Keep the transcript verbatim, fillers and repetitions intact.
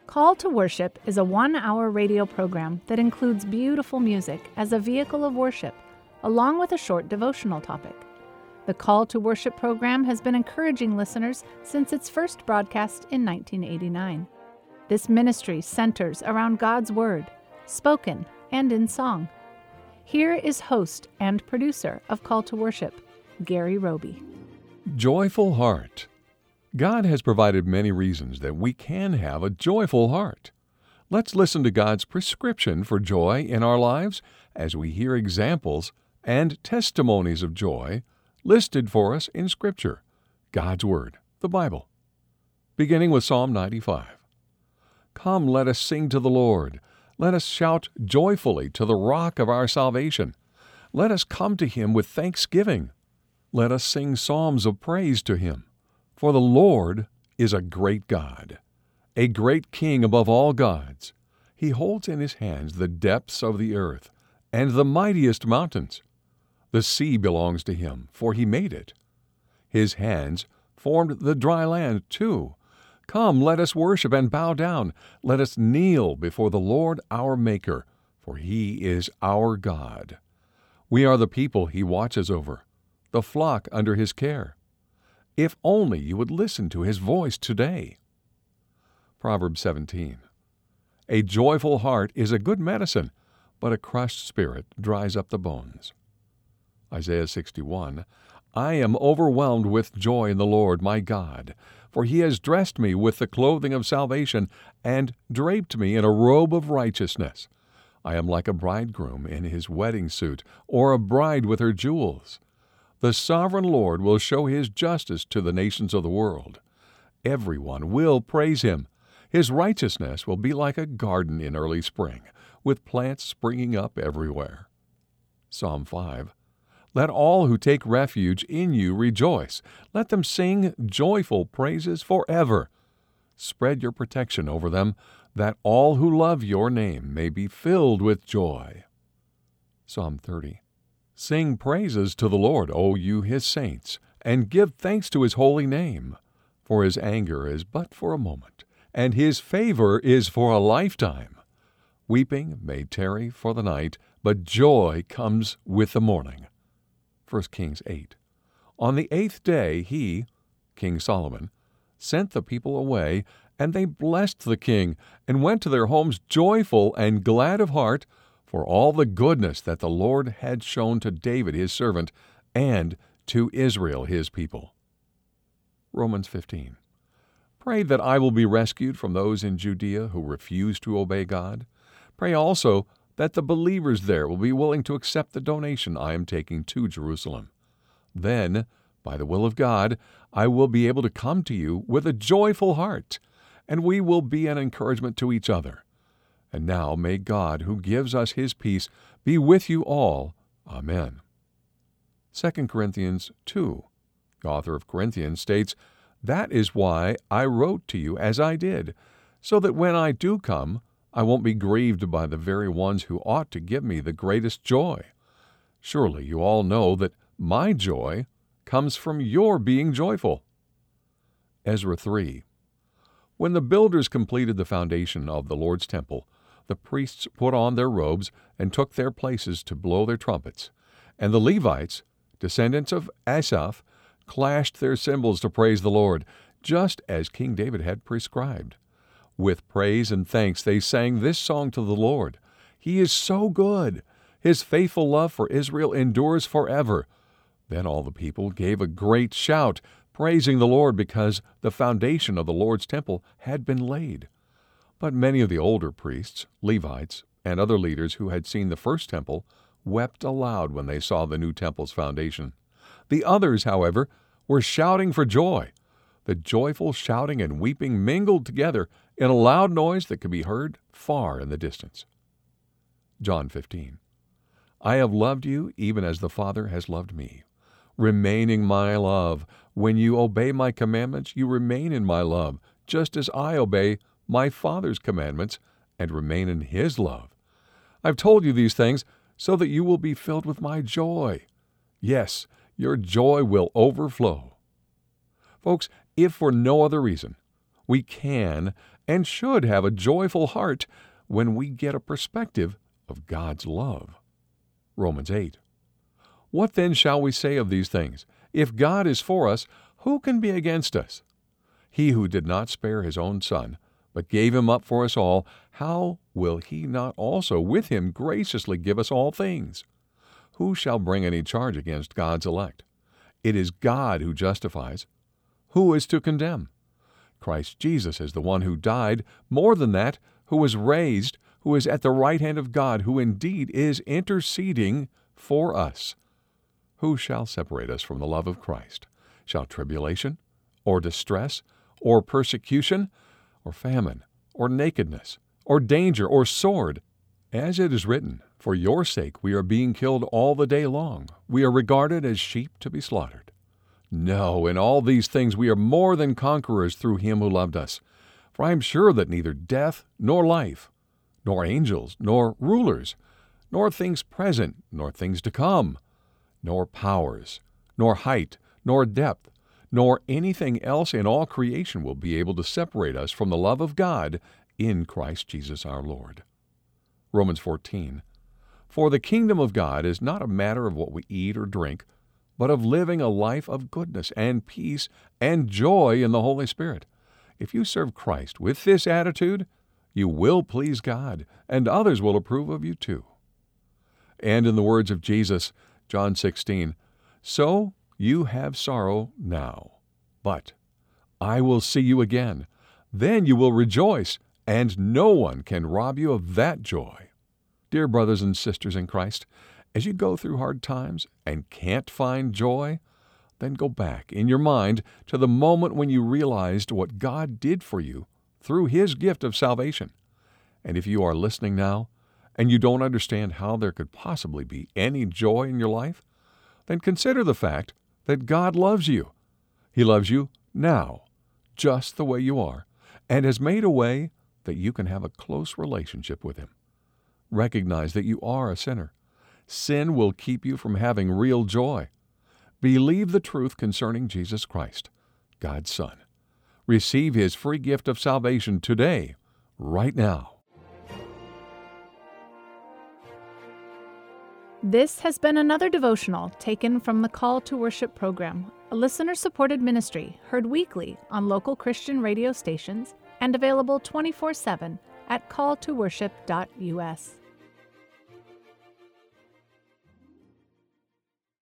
Call to Worship is a one-hour radio program that includes beautiful music as a vehicle of worship, along with a short devotional topic. The Call to Worship program has been encouraging listeners since its first broadcast in nineteen eighty-nine. This ministry centers around God's Word, spoken and in song. Here is host and producer of Call to Worship, Gary Roby. Joyful heart. God has provided many reasons that we can have a joyful heart. Let's listen to God's prescription for joy in our lives as we hear examples and testimonies of joy listed for us in Scripture, God's Word, the Bible. Beginning with Psalm ninety-five. Come, let us sing to the Lord. Let us shout joyfully to the rock of our salvation. Let us come to Him with thanksgiving. Let us sing psalms of praise to Him. For the Lord is a great God, a great King above all gods. He holds in His hands the depths of the earth and the mightiest mountains. The sea belongs to Him, for He made it. His hands formed the dry land too. Come, let us worship and bow down. Let us kneel before the Lord our Maker, for He is our God. We are the people He watches over, the flock under His care. If only you would listen to His voice today. Proverbs seventeen. A joyful heart is a good medicine, but a crushed spirit dries up the bones. Isaiah sixty-one. I am overwhelmed with joy in the Lord my God, for He has dressed me with the clothing of salvation and draped me in a robe of righteousness. I am like a bridegroom in his wedding suit, or a bride with her jewels. The sovereign Lord will show His justice to the nations of the world. Everyone will praise Him. His righteousness will be like a garden in early spring, with plants springing up everywhere. Psalm five. Let all who take refuge in You rejoice. Let them sing joyful praises forever. Spread Your protection over them, that all who love Your name may be filled with joy. Psalm thirty. Sing praises to the Lord, O you His saints, and give thanks to His holy name. For His anger is but for a moment, and His favor is for a lifetime. Weeping may tarry for the night, but joy comes with the morning. First Kings eight. On the eighth day he, King Solomon, sent the people away, and they blessed the king, and went to their homes joyful and glad of heart, for all the goodness that the Lord had shown to David his servant, and to Israel his people. Romans fifteen. Pray that I will be rescued from those in Judea who refuse to obey God. Pray also that the believers there will be willing to accept the donation I am taking to Jerusalem. Then, by the will of God, I will be able to come to you with a joyful heart, and we will be an encouragement to each other. And now may God, who gives us His peace, be with you all. Amen. Second Corinthians two. The author of Corinthians states, That is why I wrote to you as I did, so that when I do come, I won't be grieved by the very ones who ought to give me the greatest joy. Surely you all know that my joy comes from your being joyful. Ezra three. When the builders completed the foundation of the Lord's temple, the priests put on their robes and took their places to blow their trumpets, and the Levites, descendants of Asaph, clashed their cymbals to praise the Lord, just as King David had prescribed. With praise and thanks they sang this song to the Lord. He is so good. His faithful love for Israel endures forever. Then all the people gave a great shout, praising the Lord because the foundation of the Lord's temple had been laid. But many of the older priests, Levites, and other leaders who had seen the first temple wept aloud when they saw the new temple's foundation. The others, however, were shouting for joy. The joyful shouting and weeping mingled together in a loud noise that could be heard far in the distance. John fifteen. I have loved you even as the Father has loved me. Remain in my love. When you obey my commandments, you remain in my love, just as I obey my Father's commandments and remain in His love. I've told you these things so that you will be filled with my joy. Yes, your joy will overflow. Folks, if for no other reason, We can and should have a joyful heart when we get a perspective of God's love. Romans eight. What then shall we say of these things? If God is for us, who can be against us? He who did not spare his own Son, but gave him up for us all, how will he not also with him graciously give us all things? Who shall bring any charge against God's elect? It is God who justifies. Who is to condemn? Christ Jesus is the one who died, more than that, who was raised, who is at the right hand of God, who indeed is interceding for us. Who shall separate us from the love of Christ? Shall tribulation, or distress, or persecution, or famine, or nakedness, or danger, or sword? As it is written, for your sake we are being killed all the day long. We are regarded as sheep to be slaughtered. No, in all these things we are more than conquerors through him who loved us. For I am sure that neither death, nor life, nor angels, nor rulers, nor things present, nor things to come, nor powers, nor height, nor depth, nor anything else in all creation will be able to separate us from the love of God in Christ Jesus our Lord. Romans fourteen. For the kingdom of God is not a matter of what we eat or drink, but of living a life of goodness and peace and joy in the Holy Spirit. If you serve Christ with this attitude, you will please God, and others will approve of you too. And in the words of Jesus, John sixteen, so you have sorrow now, but I will see you again. Then you will rejoice, and no one can rob you of that joy. Dear brothers and sisters in Christ, as you go through hard times and can't find joy, then go back in your mind to the moment when you realized what God did for you through His gift of salvation. And if you are listening now and you don't understand how there could possibly be any joy in your life, then consider the fact that God loves you. He loves you now, just the way you are, and has made a way that you can have a close relationship with Him. Recognize that you are a sinner. Sin will keep you from having real joy. Believe the truth concerning Jesus Christ, God's Son. Receive His free gift of salvation today, right now. This has been another devotional taken from the Call to Worship program, a listener-supported ministry heard weekly on local Christian radio stations and available twenty-four seven at call to worship dot u s.